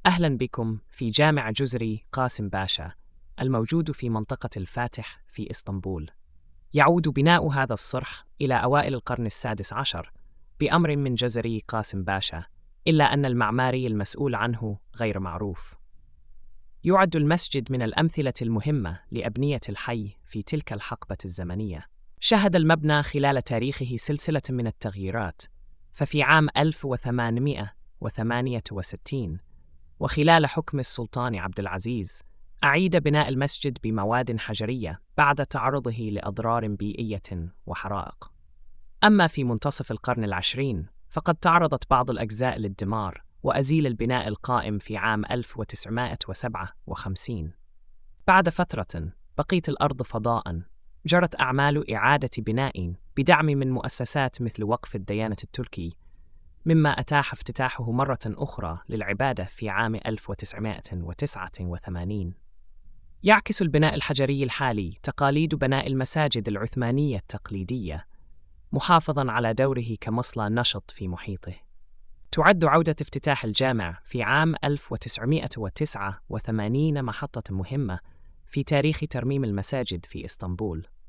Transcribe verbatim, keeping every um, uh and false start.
أهلا بكم في جامع جزري قاسم باشا الموجود في منطقة الفاتح في إسطنبول. يعود بناء هذا الصرح إلى أوائل القرن السادس عشر بأمر من جزري قاسم باشا، إلا أن المعماري المسؤول عنه غير معروف. يعد المسجد من الأمثلة المهمة لأبنية الحي في تلك الحقبة الزمنية. شهد المبنى خلال تاريخه سلسلة من التغييرات، ففي عام ألف وثمانمائة وثمانية وستين وخلال حكم السلطان عبد العزيز أعيد بناء المسجد بمواد حجرية بعد تعرضه لأضرار بيئية وحرائق. أما في منتصف القرن العشرين فقد تعرضت بعض الأجزاء للدمار وأزيل البناء القائم في عام ألف وتسعمائة وسبعة وخمسين. بعد فترة بقيت الأرض فضاءً، جرت أعمال إعادة بناء بدعم من مؤسسات مثل وقف الديانة التركي، مما أتاح افتتاحه مرة أخرى للعبادة في عام ألف وتسعمائة وتسعة وثمانين. يعكس البناء الحجري الحالي تقاليد بناء المساجد العثمانية التقليدية، محافظاً على دوره كمصلى نشط في محيطه. تعد عودة افتتاح الجامع في عام ألف وتسعمائة وتسعة وثمانين محطة مهمة في تاريخ ترميم المساجد في إسطنبول.